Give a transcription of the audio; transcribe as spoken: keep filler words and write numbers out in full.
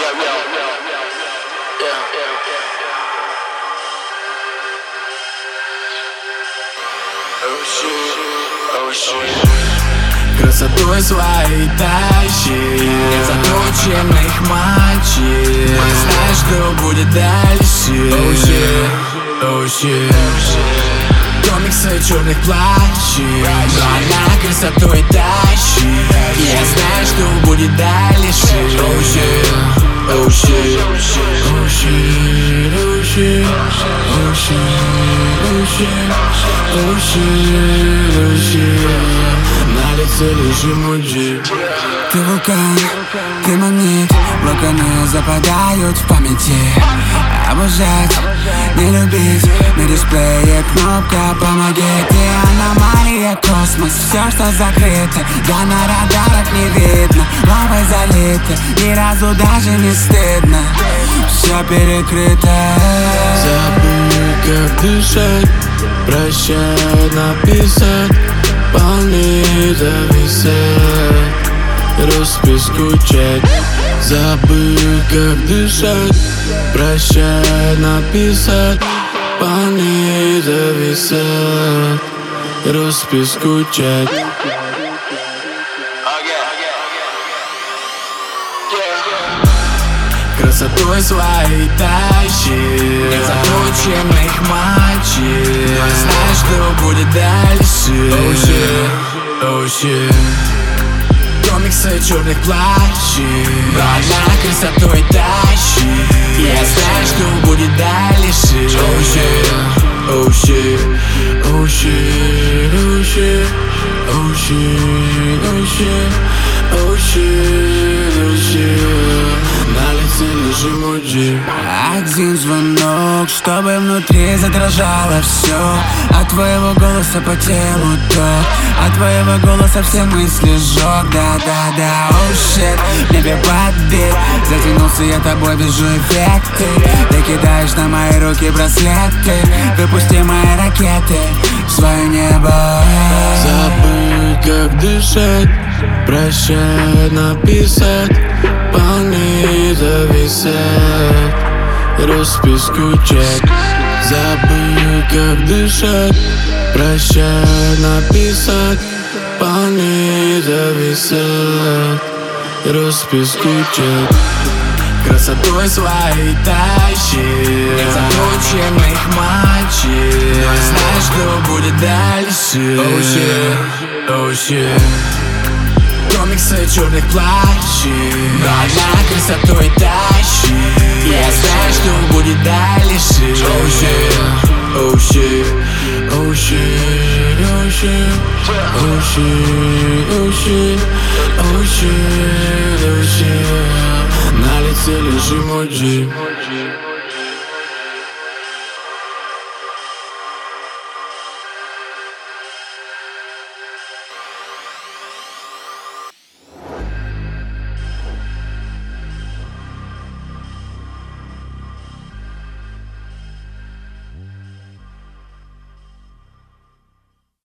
Красотой своей тащи незадоченных мальчик. Знаешь, что будет дальше? Oh shit, oh shit. Комиксы черных плащей, но она красотой тащит. Я знаю, что будет дальше. Oh shit, oh shit, oh shit, oh shit, oh shit, oh shit, oh shit, oh shit. На лице лишь эмоджи. Ты вулкан, ты магнит, вулканы западают в памяти. Обожать, не любить, на дисплее кнопка «Помоги». Ты аномалия, космос, все, что закрыто, да на радарах не видно. Лавой залито, ни разу даже не стыдно. Все перекрыто. Забыть, как дышать, прощать, написать, полнить, зависать, распись, скучать. Забыть, как дышать, прощать, написать, полнить, зависать, распись, скучать. Красотой своей тащи незадоченных мальчик. Знаешь, что будет дальше? Oh shit, oh shit. Комиксы черных плащей, но она красотой тащит. Я знаю, что будет дальше. Oh shit, oh shit, oh shit, oh shit, oh shit, oh shit, oh shit, oh shit. На лице лишь эмоджи. Один звонок, чтобы внутри задрожало все. От твоего голоса по телу ток, от твоего голоса все мысли сжег. Да-да-да, оу щит, в небе подбит. Затянулся я тобой, вижу эффекты. Ты кидаешь на мои руки браслеты. Выпусти мои ракеты в свое небо. Забыть, как дышать, прощать, написать, полнить, зависать, распись, скучать. Забыть, как дышать, прощать, написать, полнить, зависать, распись, скучать. Красотой своей тащи незадоченных мальчик. Знаешь, что будет дальше? Oh shit, oh shit. Комиксы черных плащей, но она красотой тащит. Я знаю, что будет дальше. Oh shit, oh shit, oh shit, oh shit, oh shit, oh shit, oh shit, oh shit. На лице лишь эмоджи.